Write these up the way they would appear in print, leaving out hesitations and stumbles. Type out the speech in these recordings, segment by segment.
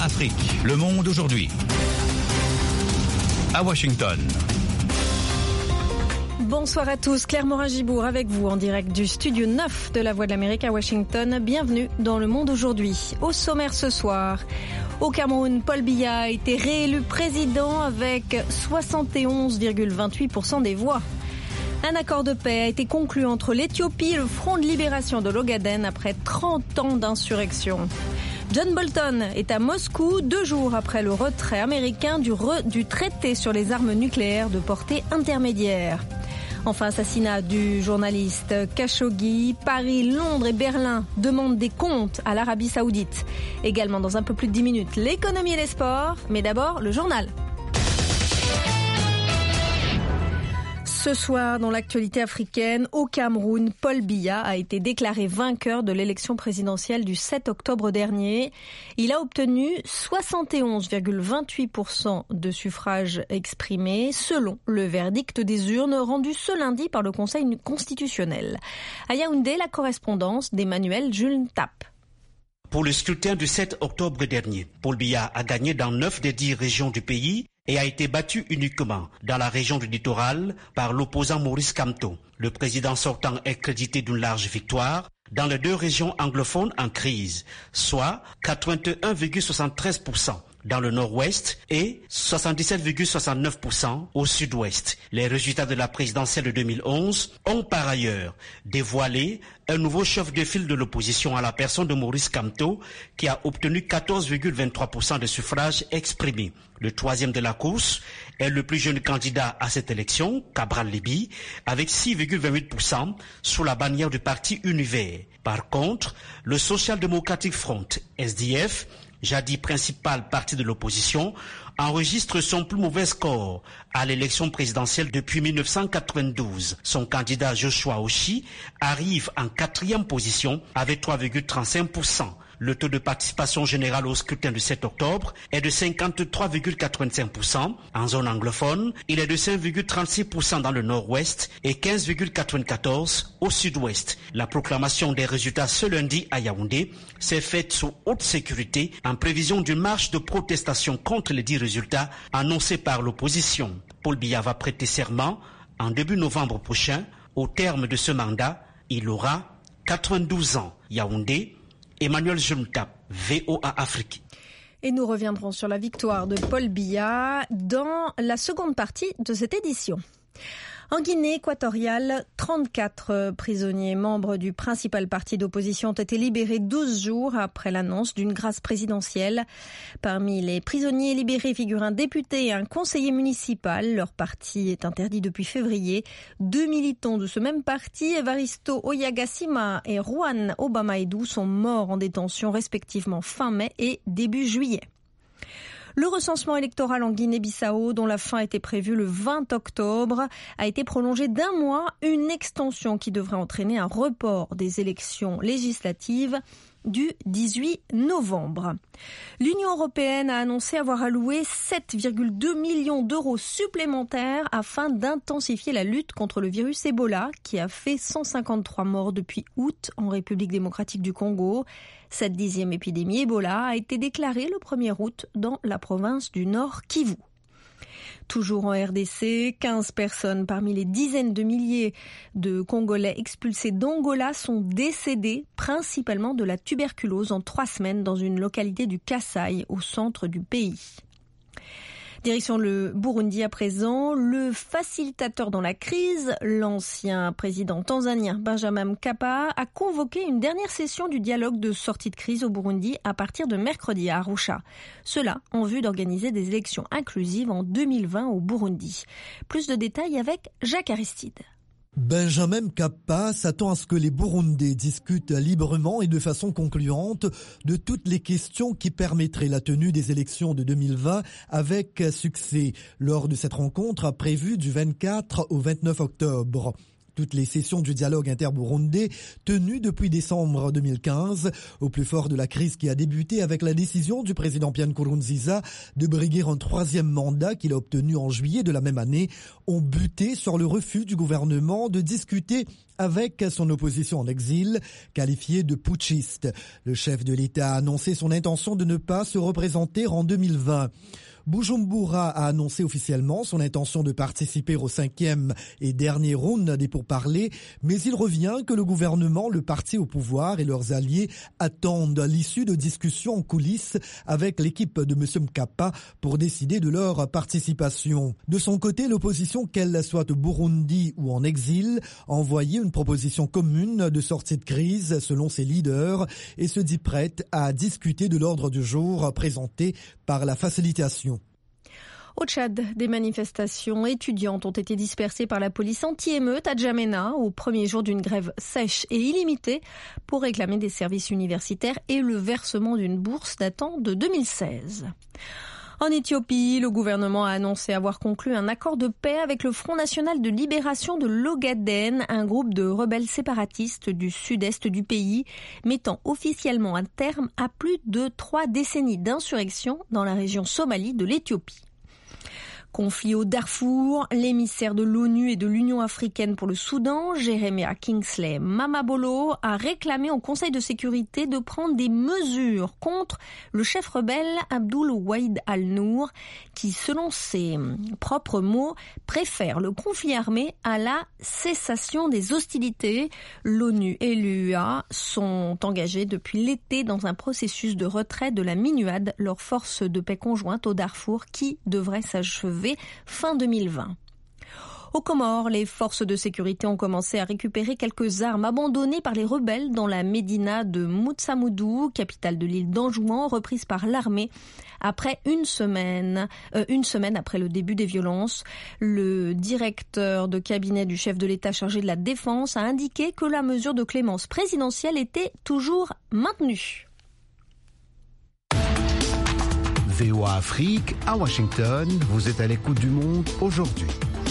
Afrique, le monde aujourd'hui. À Washington. Bonsoir à tous, Claire Morin-Gibour avec vous en direct du studio 9 de la Voix de l'Amérique à Washington. Bienvenue dans Le Monde aujourd'hui. Au sommaire ce soir, au Cameroun, Paul Biya a été réélu président avec 71,28% des voix. Un accord de paix a été conclu entre l'Éthiopie et le Front de libération de l'Ogaden après 30 ans d'insurrection. John Bolton est à Moscou 2 jours après le retrait américain du traité sur les armes nucléaires de portée intermédiaire. Enfin, assassinat du journaliste Khashoggi. Paris, Londres et Berlin demandent des comptes à l'Arabie Saoudite. Également dans un peu plus de 10 minutes, l'économie et les sports. Mais d'abord, le journal. Ce soir, dans l'actualité africaine, au Cameroun, Paul Biya a été déclaré vainqueur de l'élection présidentielle du 7 octobre dernier. Il a obtenu 71,28% de suffrages exprimés, selon le verdict des urnes rendu ce lundi par le Conseil constitutionnel. À Yaoundé, la correspondance d'Emmanuel Jules Tapp. Pour le scrutin du 7 octobre dernier, Paul Biya a gagné dans 9 des 10 régions du pays et a été battu uniquement dans la région du littoral par l'opposant Maurice Kamto. Le président sortant est crédité d'une large victoire dans les 2 régions anglophones en crise, soit 81,73% dans le nord-ouest et 77,69% au sud-ouest. Les résultats de la présidentielle de 2011 ont par ailleurs dévoilé un nouveau chef de file de l'opposition à la personne de Maurice Kamto qui a obtenu 14,23% de suffrages exprimés. Le troisième de la course est le plus jeune candidat à cette élection, Cabral Libi, avec 6,28% sous la bannière du parti Univers. Par contre, le Social Democratic Front, SDF, jadis principal parti de l'opposition, enregistre son plus mauvais score à l'élection présidentielle depuis 1992. Son candidat Joshua Oshi arrive en 4e position avec 3,35%. Le taux de participation générale au scrutin du 7 octobre est de 53,85%. En zone anglophone, il est de 5,36% dans le nord-ouest et 15,94% au sud-ouest. La proclamation des résultats ce lundi à Yaoundé s'est faite sous haute sécurité en prévision d'une marche de protestation contre les 10 résultats annoncés par l'opposition. Paul Biya va prêter serment en début novembre prochain. Au terme de ce mandat, il aura 92 ans. Yaoundé, Emmanuel Juntap, VOA Afrique. Et nous reviendrons sur la victoire de Paul Biya dans la seconde partie de cette édition. En Guinée équatoriale, 34 prisonniers membres du principal parti d'opposition ont été libérés 12 jours après l'annonce d'une grâce présidentielle. Parmi les prisonniers libérés figurent un député et un conseiller municipal. Leur parti est interdit depuis février. 2 militants de ce même parti, Evaristo Oyagasima et Juan Obamaidou, sont morts en détention respectivement fin mai et début juillet. Le recensement électoral en Guinée-Bissau, dont la fin était prévue le 20 octobre, a été prolongé d'1 mois, une extension qui devrait entraîner un report des élections législatives du 18 novembre. L'Union européenne a annoncé avoir alloué 7,2 millions d'euros supplémentaires afin d'intensifier la lutte contre le virus Ebola, qui a fait 153 morts depuis août en République démocratique du Congo. Cette 10e épidémie Ebola a été déclarée le 1er août dans la province du Nord Kivu. Toujours en RDC, 15 personnes parmi les dizaines de milliers de Congolais expulsés d'Angola sont décédées, principalement de la tuberculose en 3 semaines dans une localité du Kasaï, au centre du pays. Direction le Burundi à présent, le facilitateur dans la crise, l'ancien président tanzanien Benjamin Mkapa, a convoqué une dernière session du dialogue de sortie de crise au Burundi à partir de mercredi à Arusha. Cela en vue d'organiser des élections inclusives en 2020 au Burundi. Plus de détails avec Jacques Aristide. Benjamin Mkapa s'attend à ce que les Burundais discutent librement et de façon concluante de toutes les questions qui permettraient la tenue des élections de 2020 avec succès lors de cette rencontre prévue du 24 au 29 octobre. Toutes les sessions du dialogue inter-burundais tenues depuis décembre 2015, au plus fort de la crise qui a débuté avec la décision du président Pierre Nkurunziza de briguer un 3e mandat qu'il a obtenu en juillet de la même année, ont buté sur le refus du gouvernement de discuter avec son opposition en exil, qualifiée de putschiste. Le chef de l'État a annoncé son intention de ne pas se représenter en 2020. Bujumbura a annoncé officiellement son intention de participer au 5e et dernier round des pourparlers, mais il revient que le gouvernement, le parti au pouvoir et leurs alliés attendent l'issue de discussions en coulisses avec l'équipe de M. Mkapa pour décider de leur participation. De son côté, l'opposition, qu'elle soit au Burundi ou en exil, a envoyé une proposition commune de sortie de crise selon ses leaders et se dit prête à discuter de l'ordre du jour présenté par la facilitation. Au Tchad, des manifestations étudiantes ont été dispersées par la police anti-émeute à Djamena au premier jour d'une grève sèche et illimitée pour réclamer des services universitaires et le versement d'une bourse datant de 2016. En Éthiopie, le gouvernement a annoncé avoir conclu un accord de paix avec le Front national de libération de l'Ogaden, un groupe de rebelles séparatistes du sud-est du pays, mettant officiellement un terme à plus de 3 décennies d'insurrection dans la région somalie de l'Éthiopie. Conflit au Darfour, l'émissaire de l'ONU et de l'Union africaine pour le Soudan, Jeremiah Kingsley Mamabolo, a réclamé au Conseil de sécurité de prendre des mesures contre le chef rebelle Abdul Wahid al-Nour, qui, selon ses propres mots, préfère le conflit armé à la cessation des hostilités. L'ONU et l'UA sont engagés depuis l'été dans un processus de retrait de la MINUAD, leur force de paix conjointe au Darfour, qui devrait s'achever fin 2020. Aux Comores, les forces de sécurité ont commencé à récupérer quelques armes abandonnées par les rebelles dans la médina de Moutsamoudou, capitale de l'île d'Anjouan, reprise par l'armée après une semaine après le début des violences. Le directeur de cabinet du chef de l'État chargé de la défense a indiqué que la mesure de clémence présidentielle était toujours maintenue. VOA Afrique, à Washington, vous êtes à l'écoute du monde aujourd'hui.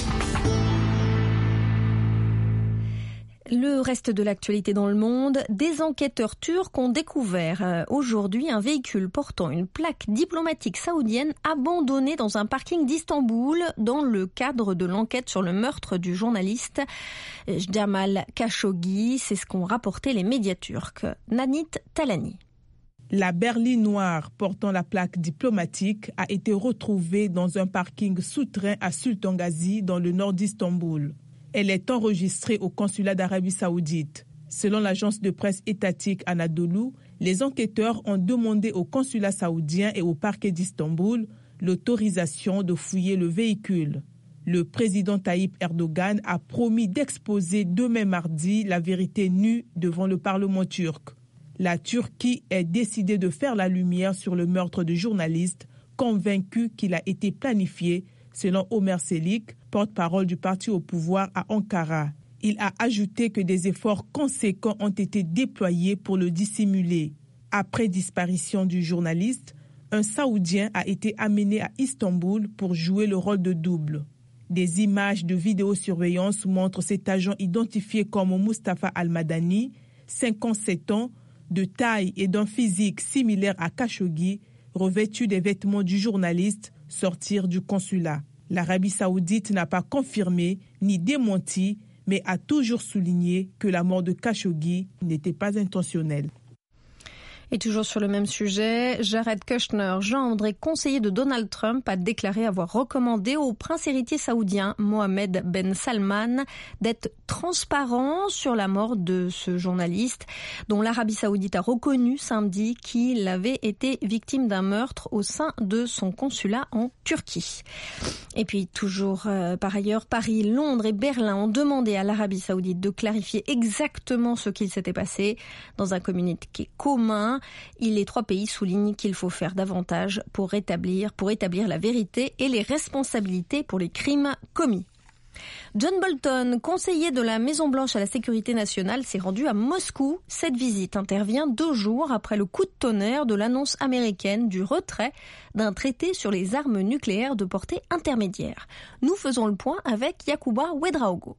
Le reste de l'actualité dans le monde, des enquêteurs turcs ont découvert aujourd'hui un véhicule portant une plaque diplomatique saoudienne abandonné dans un parking d'Istanbul dans le cadre de l'enquête sur le meurtre du journaliste Jamal Khashoggi. C'est ce qu'ont rapporté les médias turcs. Nanit Talani. La berline noire portant la plaque diplomatique a été retrouvée dans un parking souterrain à Sultan Gazi dans le nord d'Istanbul. Elle est enregistrée au consulat d'Arabie Saoudite. Selon l'agence de presse étatique Anadolu, les enquêteurs ont demandé au consulat saoudien et au parquet d'Istanbul l'autorisation de fouiller le véhicule. Le président Tayyip Erdogan a promis d'exposer demain mardi la vérité nue devant le Parlement turc. La Turquie est décidée de faire la lumière sur le meurtre du journaliste, convaincu qu'il a été planifié, selon Ömer Çelik, porte-parole du parti au pouvoir à Ankara. Il a ajouté que des efforts conséquents ont été déployés pour le dissimuler. Après disparition du journaliste, un Saoudien a été amené à Istanbul pour jouer le rôle de double. Des images de vidéosurveillance montrent cet agent identifié comme Mustafa Al-Madani, 57 ans, de taille et d'un physique similaire à Khashoggi, revêtu des vêtements du journaliste, sortir du consulat. L'Arabie saoudite n'a pas confirmé ni démenti, mais a toujours souligné que la mort de Khashoggi n'était pas intentionnelle. Et toujours sur le même sujet, Jared Kushner, gendre et conseiller de Donald Trump, a déclaré avoir recommandé au prince héritier saoudien Mohammed Ben Salman d'être transparent sur la mort de ce journaliste dont l'Arabie saoudite a reconnu samedi qu'il avait été victime d'un meurtre au sein de son consulat en Turquie. Et puis toujours par ailleurs, Paris, Londres et Berlin ont demandé à l'Arabie saoudite de clarifier exactement ce qu'il s'était passé dans un communiqué commun. Les 3 pays soulignent qu'il faut faire davantage pour établir la vérité et les responsabilités pour les crimes commis. John Bolton, conseiller de la Maison-Blanche à la sécurité nationale, s'est rendu à Moscou. Cette visite intervient 2 jours après le coup de tonnerre de l'annonce américaine du retrait d'un traité sur les armes nucléaires de portée intermédiaire. Nous faisons le point avec Yacouba Ouedraogo.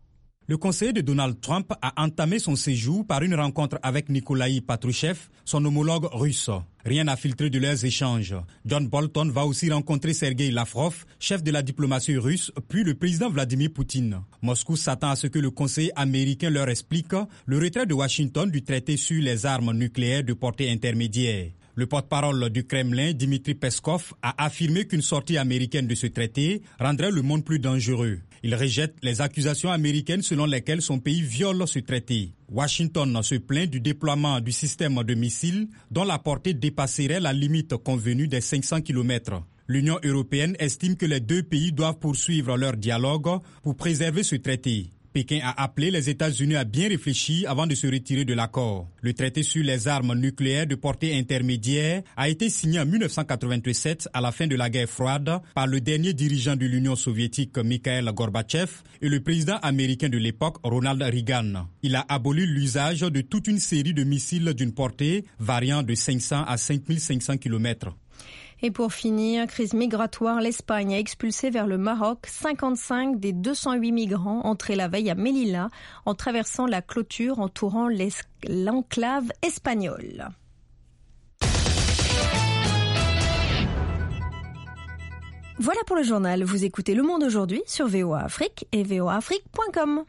Le conseiller de Donald Trump a entamé son séjour par une rencontre avec Nikolai Patrushev, son homologue russe. Rien n'a filtré de leurs échanges. John Bolton va aussi rencontrer Sergei Lavrov, chef de la diplomatie russe, puis le président Vladimir Poutine. Moscou s'attend à ce que le conseiller américain leur explique le retrait de Washington du traité sur les armes nucléaires de portée intermédiaire. Le porte-parole du Kremlin, Dmitry Peskov, a affirmé qu'une sortie américaine de ce traité rendrait le monde plus dangereux. Il rejette les accusations américaines selon lesquelles son pays viole ce traité. Washington se plaint du déploiement du système de missiles dont la portée dépasserait la limite convenue des 500 km. L'Union européenne estime que les deux pays doivent poursuivre leur dialogue pour préserver ce traité. Pékin a appelé les États-Unis à bien réfléchir avant de se retirer de l'accord. Le traité sur les armes nucléaires de portée intermédiaire a été signé en 1987 à la fin de la guerre froide par le dernier dirigeant de l'Union soviétique Mikhail Gorbatchev et le président américain de l'époque Ronald Reagan. Il a aboli l'usage de toute une série de missiles d'une portée variant de 500 à 5500 km. Et pour finir, crise migratoire, l'Espagne a expulsé vers le Maroc 55 des 208 migrants entrés la veille à Melilla en traversant la clôture entourant l'enclave espagnole. Voilà pour le journal. Vous écoutez Le Monde aujourd'hui sur VOA Afrique et voaafrique.com.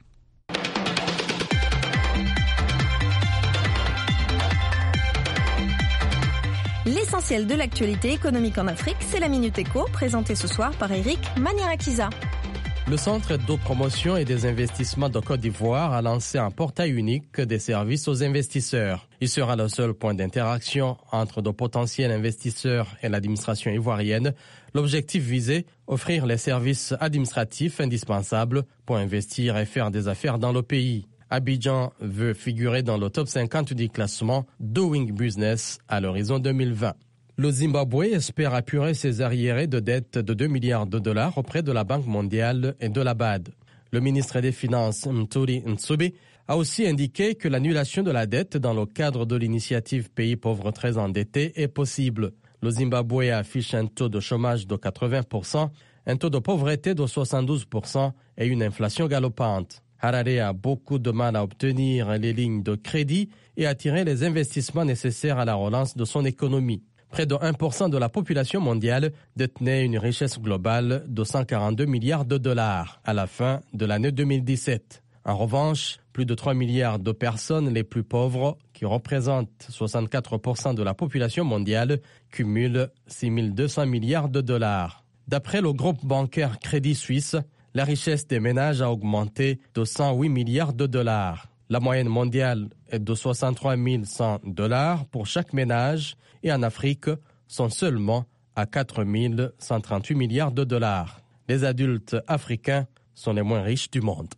L'essentiel de l'actualité économique en Afrique, c'est la Minute Éco, présentée ce soir par Eric Maniarakiza. Le Centre de promotion et des investissements de Côte d'Ivoire a lancé un portail unique des services aux investisseurs. Il sera le seul point d'interaction entre de potentiels investisseurs et l'administration ivoirienne. L'objectif visé, offrir les services administratifs indispensables pour investir et faire des affaires dans le pays. Abidjan veut figurer dans le top 50 du classement Doing Business à l'horizon 2020. Le Zimbabwe espère apurer ses arriérés de dette de 2 milliards de dollars auprès de la Banque mondiale et de la BAD. Le ministre des Finances, Mthuli Ntsubi, a aussi indiqué que l'annulation de la dette dans le cadre de l'initiative Pays pauvres très endettés est possible. Le Zimbabwe affiche un taux de chômage de 80%, un taux de pauvreté de 72% et une inflation galopante. Harare a beaucoup de mal à obtenir les lignes de crédit et attirer les investissements nécessaires à la relance de son économie. Près de 1% de la population mondiale détenait une richesse globale de 142 milliards de dollars à la fin de l'année 2017. En revanche, plus de 3 milliards de personnes les plus pauvres, qui représentent 64% de la population mondiale, cumulent 6 200 milliards de dollars. D'après le groupe bancaire Crédit Suisse, la richesse des ménages a augmenté de 108 milliards de dollars. La moyenne mondiale est de 63 100 dollars pour chaque ménage et en Afrique sont seulement à 4 138 milliards de dollars. Les adultes africains sont les moins riches du monde.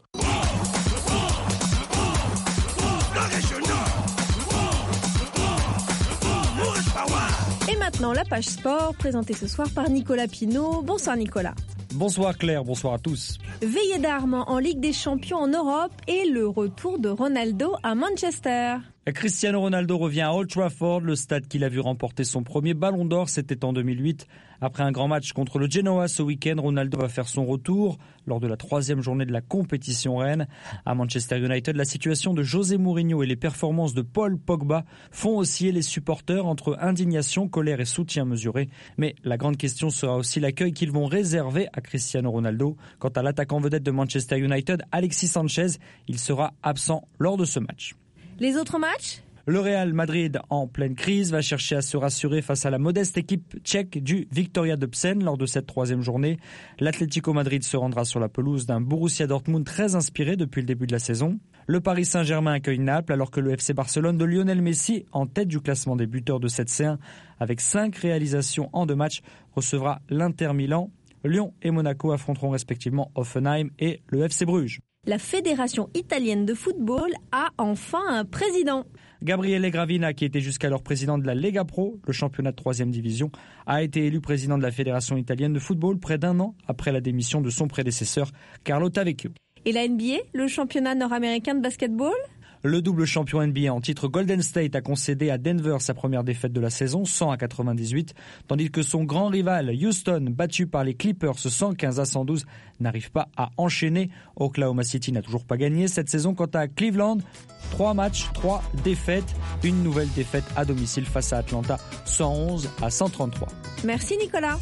Et maintenant, la page sport, présentée ce soir par Nicolas Pinault. Bonsoir Nicolas. Bonsoir Claire, bonsoir à tous. Veillée d'armes en Ligue des Champions en Europe et le retour de Ronaldo à Manchester. Cristiano Ronaldo revient à Old Trafford, le stade qu'il a vu remporter son premier ballon d'or, c'était en 2008. Après un grand match contre le Genoa ce week-end, Ronaldo va faire son retour lors de la 3e journée de la compétition reine. À Manchester United, la situation de José Mourinho et les performances de Paul Pogba font osciller les supporters entre indignation, colère et soutien mesuré. Mais la grande question sera aussi l'accueil qu'ils vont réserver à Cristiano Ronaldo. Quant à l'attaquant vedette de Manchester United, Alexis Sanchez, il sera absent lors de ce match. Les autres matchs ? Le Real Madrid, en pleine crise, va chercher à se rassurer face à la modeste équipe tchèque du Viktoria Plzeň lors de cette 3e journée. L'Atlético Madrid se rendra sur la pelouse d'un Borussia Dortmund très inspiré depuis le début de la saison. Le Paris Saint-Germain accueille Naples alors que le FC Barcelone de Lionel Messi, en tête du classement des buteurs de cette C1 avec 5 réalisations en 2 matchs, recevra l'Inter Milan. Lyon et Monaco affronteront respectivement Hoffenheim et le FC Bruges. La Fédération italienne de football a enfin un président. Gabriele Gravina, qui était jusqu'alors président de la Lega Pro, le championnat de 3e division, a été élu président de la Fédération italienne de football près d'1 an après la démission de son prédécesseur, Carlo Tavecchio. Et la NBA, le championnat nord-américain de basketball ? Le double champion NBA en titre Golden State a concédé à Denver sa première défaite de la saison, 100-98, tandis que son grand rival Houston, battu par les Clippers 115-112, n'arrive pas à enchaîner. Oklahoma City n'a toujours pas gagné cette saison. Quant à Cleveland, 3 matchs, 3 défaites. Une nouvelle défaite à domicile face à Atlanta, 111-133. Merci Nicolas.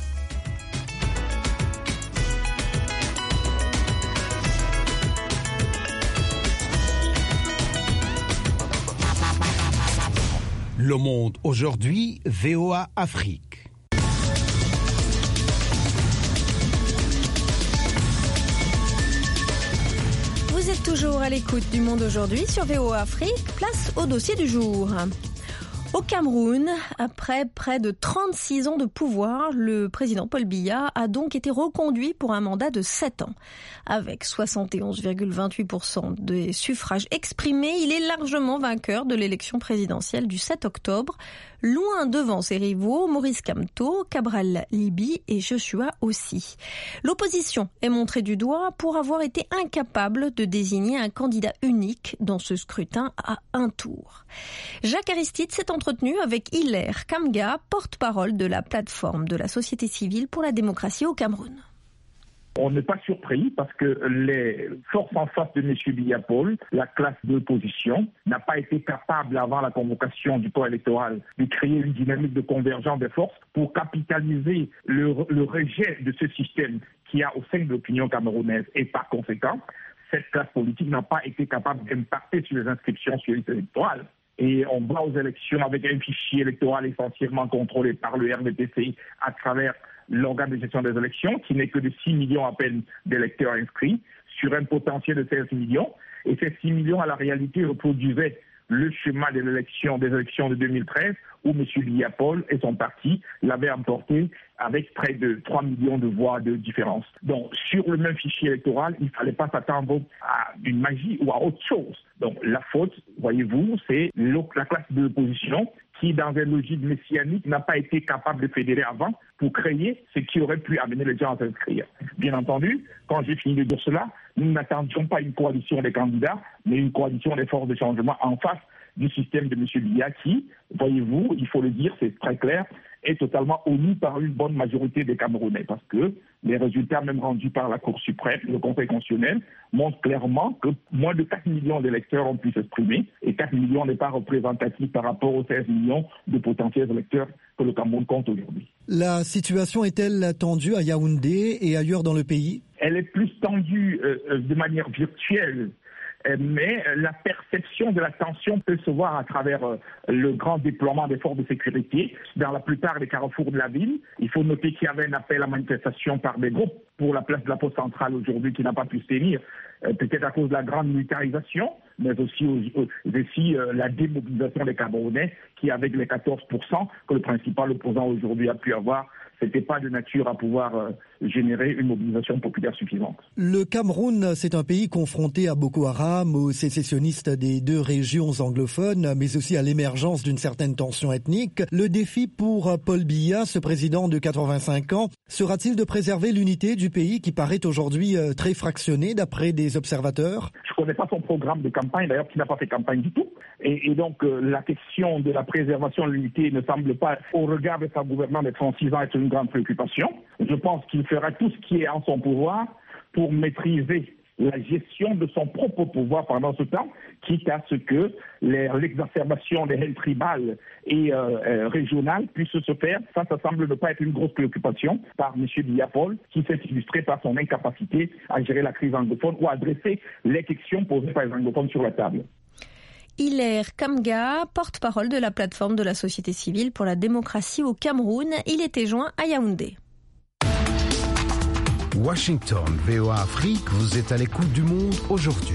Le Monde aujourd'hui, VOA Afrique. Vous êtes toujours à l'écoute du Monde aujourd'hui sur VOA Afrique. Place au dossier du jour. Au Cameroun, après près de 36 ans de pouvoir, le président Paul Biya a donc été reconduit pour un mandat de 7 ans. Avec 71,28% des suffrages exprimés, il est largement vainqueur de l'élection présidentielle du 7 octobre, loin devant ses rivaux Maurice Kamto, Cabral Libi et Joshua Ossi. L'opposition est montrée du doigt pour avoir été incapable de désigner un candidat unique dans ce scrutin à un tour. Jacques Aristide s'est entretenu avec Hilaire Kamga, porte-parole de la plateforme de la société civile pour la démocratie au Cameroun. On n'est pas surpris parce que les forces en face de M. Biya Paul, la classe d'opposition, n'a pas été capable, avant la convocation du corps électoral, de créer une dynamique de convergence des forces pour capitaliser le rejet de ce système qu'il y a au sein de l'opinion camerounaise. Et par conséquent, cette classe politique n'a pas été capable d'impacter sur les inscriptions sur les listes électorales. Et on va aux élections avec un fichier électoral essentiellement contrôlé par le RDPC à travers l'organe de gestion des élections, qui n'est que de 6 millions à peine d'électeurs inscrits, sur un potentiel de 16 millions. Et ces 6 millions, à la réalité, reproduisaient le schéma des élections de 2013, où M. Biya Paul et son parti l'avaient emporté avec près de 3 millions de voix de différence. Donc, sur le même fichier électoral, il ne fallait pas s'attendre à une magie ou à autre chose. Donc, la faute, voyez-vous, c'est la classe de l'opposition qui, dans une logique messianique, n'a pas été capable de fédérer avant pour créer ce qui aurait pu amener les gens à s'inscrire. Bien entendu, quand j'ai fini de dire cela, nous n'attendions pas une coalition des candidats, mais une coalition des forces de changement en face du système de M. Biya qui, voyez-vous, il faut le dire, c'est très clair, est totalement omis par une bonne majorité des Camerounais, parce que les résultats même rendus par la Cour suprême, le Conseil constitutionnel, montrent clairement que moins de 4 millions d'électeurs ont pu s'exprimer, et 4 millions n'est pas représentatif par rapport aux 16 millions de potentiels électeurs que le Cameroun compte aujourd'hui. La situation est-elle tendue à Yaoundé et ailleurs dans le pays ? Elle est plus tendue de manière virtuelle, mais la perception de la tension peut se voir à travers le grand déploiement des forces de sécurité dans la plupart des carrefours de la ville. Il faut noter qu'il y avait un appel à manifestation par des groupes pour la place de la Poste centrale aujourd'hui qui n'a pas pu se tenir, peut-être à cause de la grande militarisation, mais aussi la démobilisation des Camerounais qui, avec les 14% que le principal opposant aujourd'hui a pu avoir, n'était pas de nature à pouvoir générer une mobilisation populaire suffisante. Le Cameroun, c'est un pays confronté à Boko Haram, aux sécessionnistes des 2 régions anglophones, mais aussi à l'émergence d'une certaine tension ethnique. Le défi pour Paul Biya, ce président de 85 ans, sera-t-il de préserver l'unité du pays qui paraît aujourd'hui très fractionné d'après des observateurs ? Je ne connais pas son programme de campagne, d'ailleurs, qui n'a pas fait campagne du tout. Et donc, la question de la préservation de l'unité ne semble pas, au regard de sa gouvernance de 36 ans, être une grande préoccupation. Je pense qu'il fera tout ce qui est en son pouvoir pour maîtriser la gestion de son propre pouvoir pendant ce temps, quitte à ce que l'exacerbation des haines tribales et régionales puisse se faire. Ça semble ne pas être une grosse préoccupation par M. Biya Paul, qui s'est illustré par son incapacité à gérer la crise anglophone ou à adresser les questions posées par les anglophones sur la table. Hilaire Kamga, porte-parole de la plateforme de la société civile pour la démocratie au Cameroun, il était joint à Yaoundé. Washington, VOA Afrique, vous êtes à l'écoute du Monde aujourd'hui.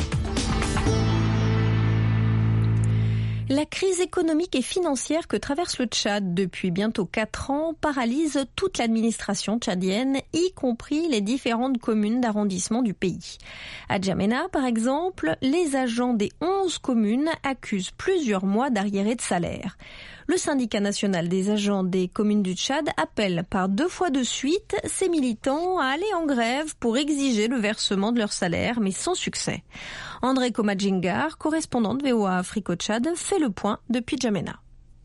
La crise économique et financière que traverse le Tchad depuis bientôt 4 ans paralyse toute l'administration tchadienne, y compris les différentes communes d'arrondissement du pays. À Djamena, par exemple, les agents des 11 communes accusent plusieurs mois d'arriérés de salaire. Le syndicat national des agents des communes du Tchad appelle par 2 fois de suite ses militants à aller en grève pour exiger le versement de leur salaire, mais sans succès. André Komadjingar, correspondant de VOA Afrique au Tchad, fait le point depuis N'Djamena.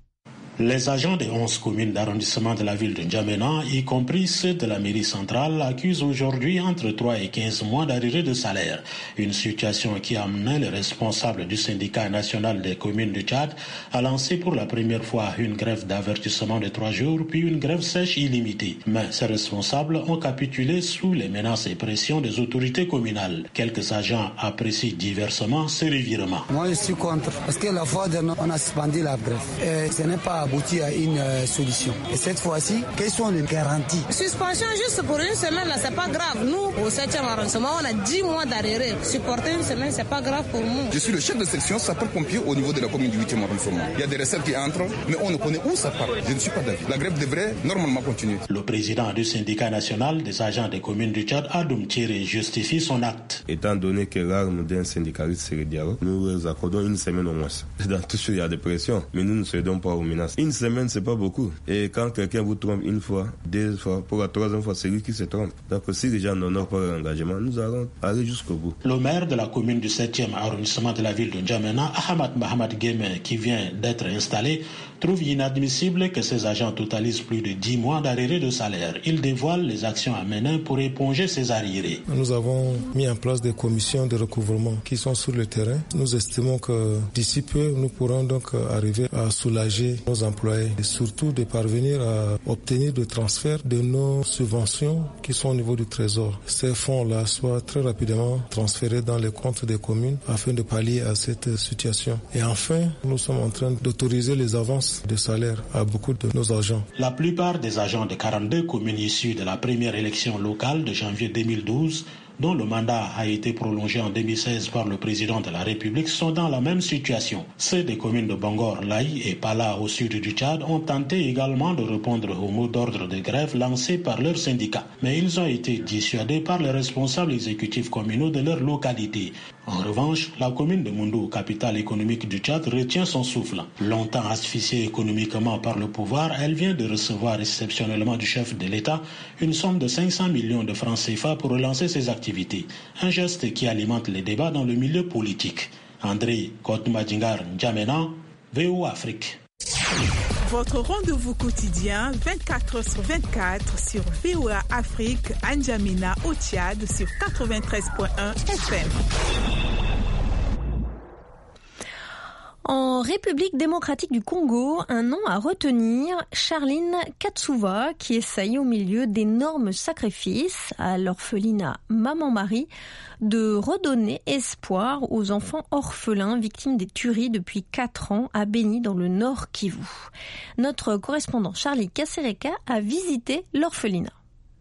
Les agents des 11 communes d'arrondissement de la ville de N'Djamena, y compris ceux de la mairie centrale, accusent aujourd'hui entre 3 et 15 mois d'arriérés de salaire. Une situation qui a amené les responsables du syndicat national des communes du Tchad à lancer pour la première fois une grève d'avertissement de 3 jours, puis une grève sèche illimitée. Mais ces responsables ont capitulé sous les menaces et pressions des autorités communales. Quelques agents apprécient diversement ce revirement. Moi, je suis contre, parce que la fois dernière, on a suspendu la grève. Et ce n'est pas abouti à une solution. Et cette fois-ci, quelles sont les garanties? Suspension juste pour une semaine, là, c'est pas grave. Nous, au 7e arrondissement, on a 10 mois d'arriérés. Supporter une semaine, c'est pas grave pour nous. Je suis le chef de section sapeur-pompier au niveau de la commune du 8e arrondissement. Il y a des recettes qui entrent, mais on ne connaît où ça part. Je ne suis pas d'avis. La grève devrait normalement continuer. Le président du syndicat national des agents des communes du Tchad, Adoum Thierry, justifie son acte. Étant donné que l'arme d'un syndicaliste, c'est le dialogue, nous accordons une semaine au moins. Dans tout ça, il y a des pressions, mais nous ne cédons pas aux menaces. Une semaine, c'est pas beaucoup. Et quand quelqu'un vous trompe une fois, 2 fois, pour la 3e fois, c'est lui qui se trompe. Donc si les gens n'honorent pas leur engagement, nous allons aller jusqu'au bout. Le maire de la commune du 7e arrondissement de la ville de N'Djamena, Ahmad Mahamad Guémé, qui vient d'être installé, trouve inadmissible que ces agents totalisent plus de 10 mois d'arriérés de salaire. Il dévoile les actions à mener pour éponger ces arriérés. Nous avons mis en place des commissions de recouvrement qui sont sur le terrain. Nous estimons que d'ici peu, nous pourrons donc arriver à soulager nos employés et surtout de parvenir à obtenir des transferts de nos subventions qui sont au niveau du trésor. Ces fonds-là soient très rapidement transférés dans les comptes des communes afin de pallier à cette situation. Et enfin, nous sommes en train d'autoriser les avances de salaire à beaucoup de nos agents. La plupart des agents des 42 communes issues de la première élection locale de janvier 2012, dont le mandat a été prolongé en 2016 par le président de la République, sont dans la même situation. Ceux des communes de Bangor, Laï et Pala au sud du Tchad ont tenté également de répondre au mot d'ordre de grève lancé par leur syndicat. Mais ils ont été dissuadés par les responsables exécutifs communaux de leur localité. En revanche, la commune de Moundou, capitale économique du Tchad, retient son souffle. Longtemps asphyxiée économiquement par le pouvoir, elle vient de recevoir exceptionnellement du chef de l'État une somme de 500 millions de francs CFA pour relancer ses activités. Un geste qui alimente les débats dans le milieu politique. André Komadjingar, N'Djamena, VOA Afrique. Votre rendez-vous quotidien 24h/24 sur VOA Afrique à N'Djamena au Tchad sur 93.1 FM. En République démocratique du Congo, un nom à retenir, Charline Katsuva, qui essaye au milieu d'énormes sacrifices à l'orphelinat Maman Marie de redonner espoir aux enfants orphelins victimes des tueries depuis 4 ans à Beni dans le Nord Kivu. Notre correspondant Charlie Kasereka a visité l'orphelinat.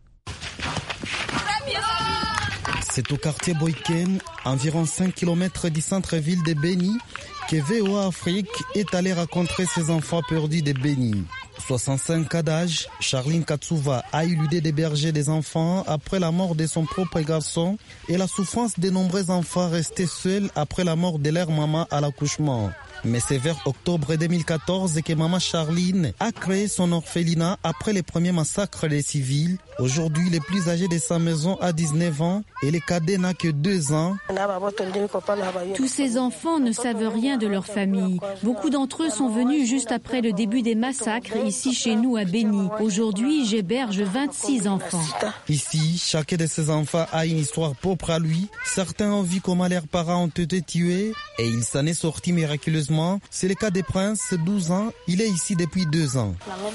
C'est au quartier Boyken, environ 5 km du centre-ville de Beni, que VOA Afrique est allé rencontrer ses enfants perdus de Beni. 65 ans d'âge, Charline Katsuva a eu l'idée d'héberger des enfants après la mort de son propre garçon et la souffrance de nombreux enfants restés seuls après la mort de leur maman à l'accouchement. Mais c'est vers octobre 2014 que maman Charline a créé son orphelinat après les premiers massacres des civils. Aujourd'hui, le plus âgé de sa maison a 19 ans et le cadet n'a que 2 ans. Tous ces enfants ne savent rien de leur famille. Beaucoup d'entre eux sont venus juste après le début des massacres ici chez nous à Beni. Aujourd'hui, j'héberge 26 enfants. Ici, chacun de ces enfants a une histoire propre à lui. Certains ont vu comment leurs parents ont été tués et il s'en est sorti miraculeusement. C'est le cas de Prince, 12 ans. Il est ici depuis 2 ans.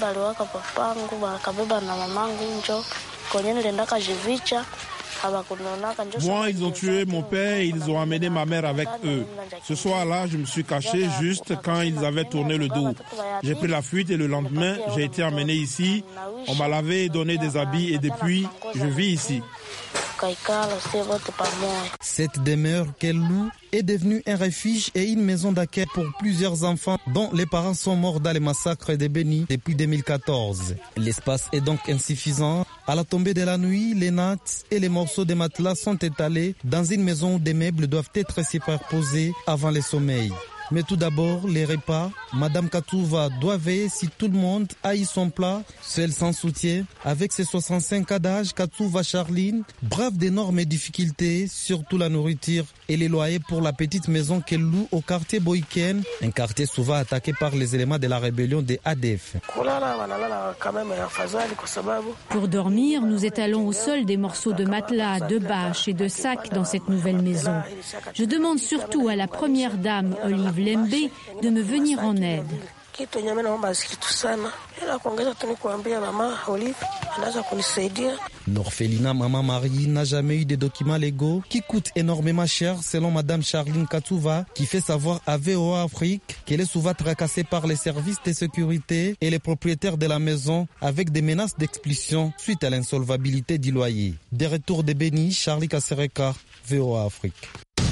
Moi, ils ont tué mon père et ils ont amené ma mère avec eux. Ce soir-là, je me suis caché juste quand ils avaient tourné le dos. J'ai pris la fuite et le lendemain, j'ai été emmené ici. On m'a lavé et donné des habits et depuis, je vis ici. Cette demeure qu'elle loue est devenue un refuge et une maison d'accueil pour plusieurs enfants dont les parents sont morts dans les massacres de Beni depuis 2014. L'espace est donc insuffisant. À la tombée de la nuit, les nattes et les morceaux de matelas sont étalés dans une maison où des meubles doivent être superposés avant le sommeil. Mais tout d'abord, les repas. Madame Katouva doit veiller si tout le monde haït son plat, seule sans soutien. Avec ses 65 ans d'âge, Katouva Charline brave d'énormes difficultés, surtout la nourriture et les loyers pour la petite maison qu'elle loue au quartier Boyken, un quartier souvent attaqué par les éléments de la rébellion des ADF. Pour dormir, nous étalons au sol des morceaux de matelas, de bâches et de sacs dans cette nouvelle maison. Je demande surtout à la première dame, Olive Lembe, de me venir en aide. L'orphelinat Maman Marie n'a jamais eu de documents légaux qui coûtent énormément cher selon Madame Charline Katouva, qui fait savoir à VOA Afrique qu'elle est souvent tracassée par les services de sécurité et les propriétaires de la maison avec des menaces d'expulsion suite à l'insolvabilité du loyer. Des retours de Béni, Charlie Kassereka, VOA Afrique.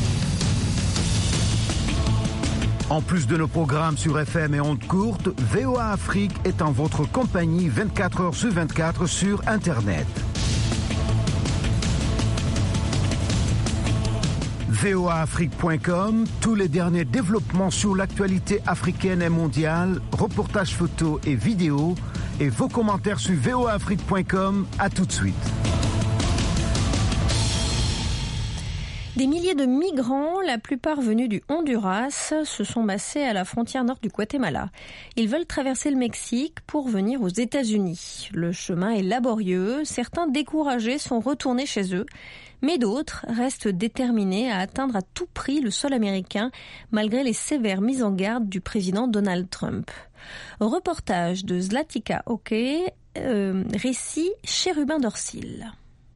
En plus de nos programmes sur FM et ondes courtes, VOA Afrique est en votre compagnie 24 heures sur 24 sur Internet. voaafrique.com, tous les derniers développements sur l'actualité africaine et mondiale, reportages photos et vidéos, et vos commentaires sur voaafrique.com. À tout de suite. Des milliers de migrants, la plupart venus du Honduras, se sont massés à la frontière nord du Guatemala. Ils veulent traverser le Mexique pour venir aux États-Unis. Le chemin est laborieux, certains découragés sont retournés chez eux, mais d'autres restent déterminés à atteindre à tout prix le sol américain, malgré les sévères mises en garde du président Donald Trump. Reportage de Zlatica Oke, récit Chérubin Dorsil.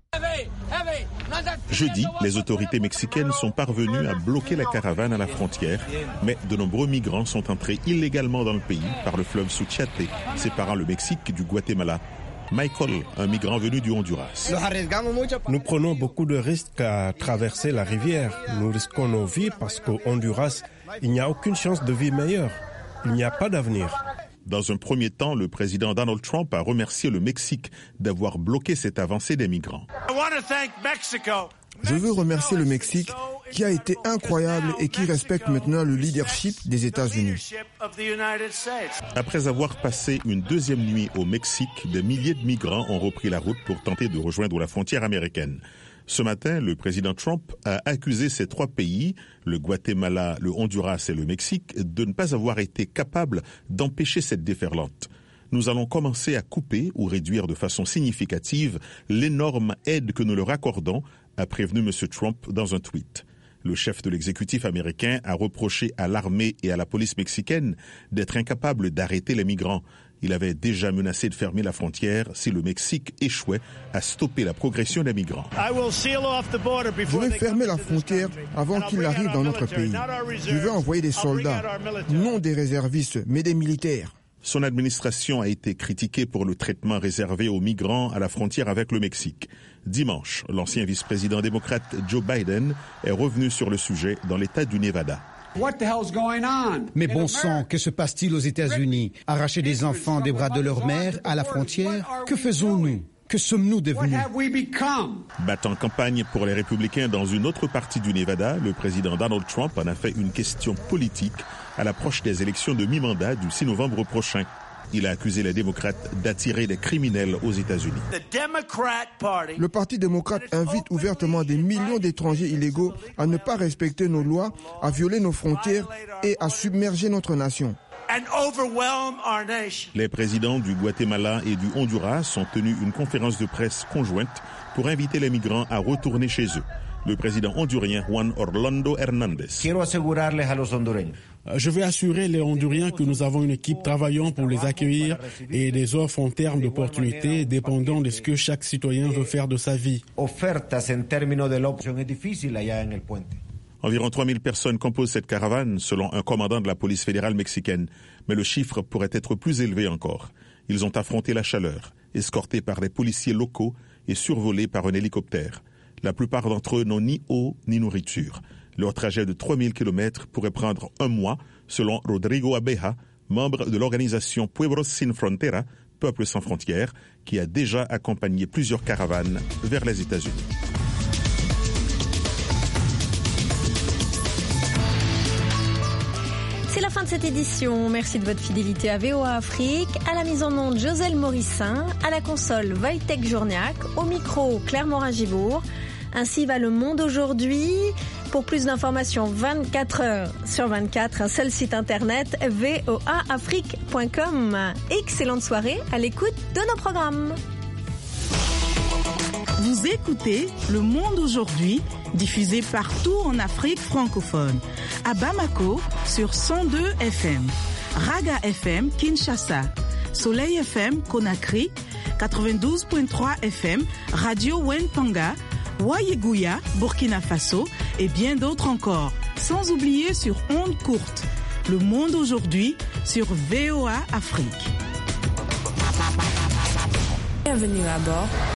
Jeudi, les autorités mexicaines sont parvenues à bloquer la caravane à la frontière, mais de nombreux migrants sont entrés illégalement dans le pays par le fleuve Suchiate, séparant le Mexique du Guatemala. Michael, un migrant venu du Honduras. Nous prenons beaucoup de risques à traverser la rivière. Nous risquons nos vies parce qu'au Honduras, il n'y a aucune chance de vie meilleure. Il n'y a pas d'avenir. Dans un premier temps, le président Donald Trump a remercié le Mexique d'avoir bloqué cette avancée des migrants. Je veux remercier le Mexique qui a été incroyable et qui respecte maintenant le leadership des États-Unis. Après avoir passé une deuxième nuit au Mexique, des milliers de migrants ont repris la route pour tenter de rejoindre la frontière américaine. Ce matin, le président Trump a accusé ces trois pays, le Guatemala, le Honduras et le Mexique, de ne pas avoir été capables d'empêcher cette déferlante. Nous allons commencer à couper ou réduire de façon significative l'énorme aide que nous leur accordons, a prévenu M. Trump dans un tweet. Le chef de l'exécutif américain a reproché à l'armée et à la police mexicaine d'être incapables d'arrêter les migrants. Il avait déjà menacé de fermer la frontière si le Mexique échouait à stopper la progression des migrants. Je vais fermer la frontière avant qu'ils n'arrivent dans notre pays. Je vais envoyer des soldats, non des réservistes, mais des militaires. Son administration a été critiquée pour le traitement réservé aux migrants à la frontière avec le Mexique. Dimanche, l'ancien vice-président démocrate Joe Biden est revenu sur le sujet dans l'État du Nevada. Mais bon sang, que se passe-t-il aux États-Unis? Arracher des enfants des bras de leur mère à la frontière? Que faisons-nous? Que sommes-nous devenus? Battant campagne pour les républicains dans une autre partie du Nevada, le président Donald Trump en a fait une question politique à l'approche des élections de mi-mandat du 6 novembre prochain. Il a accusé les démocrates d'attirer des criminels aux États-Unis. Le Parti démocrate invite ouvertement des millions d'étrangers illégaux à ne pas respecter nos lois, à violer nos frontières et à submerger notre nation. Les présidents du Guatemala et du Honduras ont tenu une conférence de presse conjointe pour inviter les migrants à retourner chez eux. Le président hondurien Juan Orlando Hernández. Je vais assurer les Honduriens que nous avons une équipe travaillant pour les accueillir et des offres en termes d'opportunités dépendant de ce que chaque citoyen veut faire de sa vie. Environ 3000 personnes composent cette caravane, selon un commandant de la police fédérale mexicaine. Mais le chiffre pourrait être plus élevé encore. Ils ont affronté la chaleur, escortés par des policiers locaux et survolés par un hélicoptère. La plupart d'entre eux n'ont ni eau ni nourriture. Leur trajet de 3000 km pourrait prendre un mois, selon Rodrigo Abeja, membre de l'organisation Pueblos Sin Frontera, Peuple sans frontières, qui a déjà accompagné plusieurs caravanes vers les États-Unis. C'est la fin de cette édition. Merci de votre fidélité à VOA Afrique. À la mise en onde, Joselle Morissin. À la console, Wojtek Journiak. Au micro, Claire Morin-Gibourg. Ainsi va le monde aujourd'hui. Pour plus d'informations, 24 heures sur 24, un seul site internet, voaafrique.com. Excellente soirée à l'écoute de nos programmes. Vous écoutez Le Monde aujourd'hui, diffusé partout en Afrique francophone. À Bamako, sur 102 FM. Raga FM, Kinshasa. Soleil FM, Conakry. 92.3 FM, Radio Wenpanga. Wayeguya, Burkina Faso et bien d'autres encore. Sans oublier sur ondes courtes. Le Monde aujourd'hui sur VOA Afrique. Bienvenue à bord